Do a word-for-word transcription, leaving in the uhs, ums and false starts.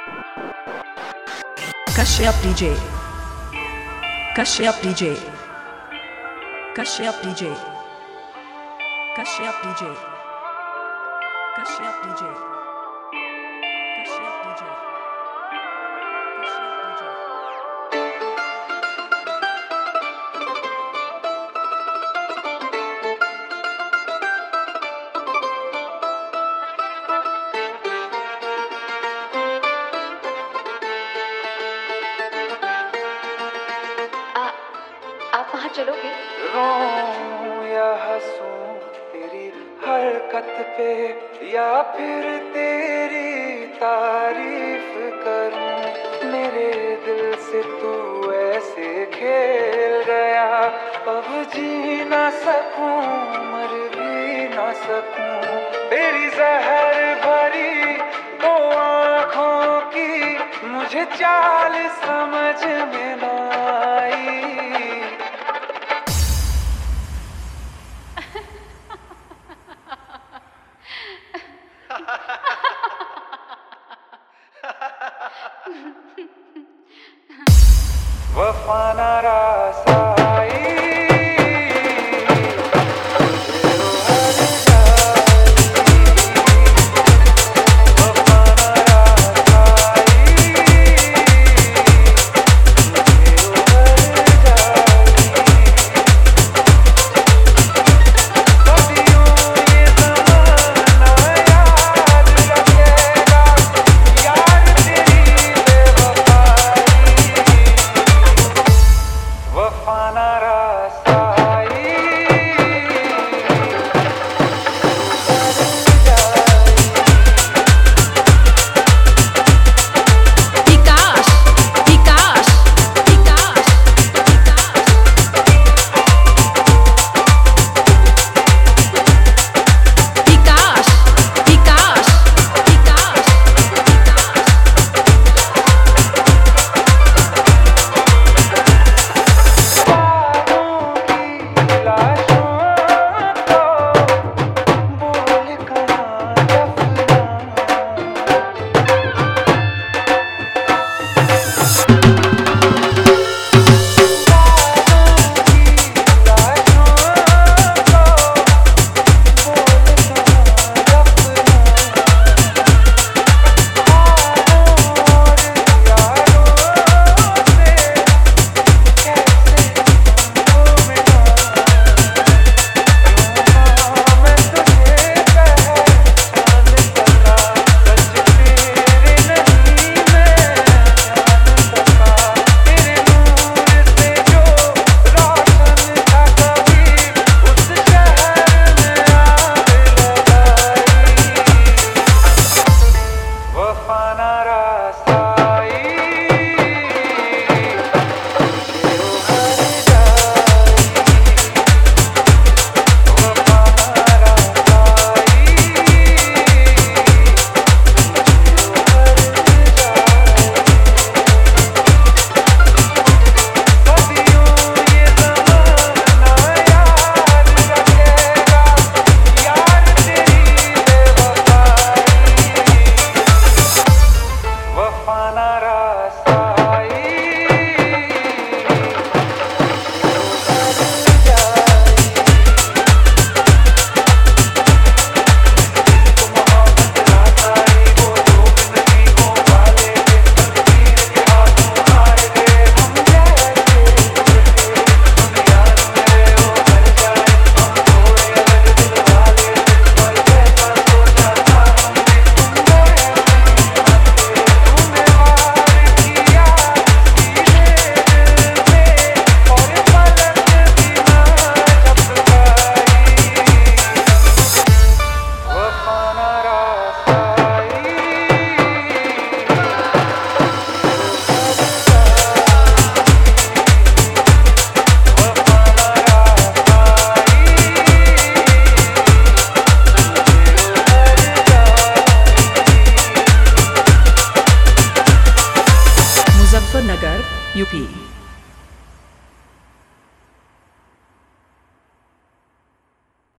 Kashyap D J, Kashyap D J, Kashyap D J, Kashyap D J, Kashyap D J, Kashyap D J, Kashyap D J. आप वहाँ चलोगे? रोऊं या हंसूं तेरी हरकत पे, या फिर तेरी तारीफ करूं। मेरे दिल से तू ऐसे खेल गया, अब जी ना सकूं मर भी ना सकूं। तेरी जहर भरी दो आँखों की मुझे चाल समझ में ना आई।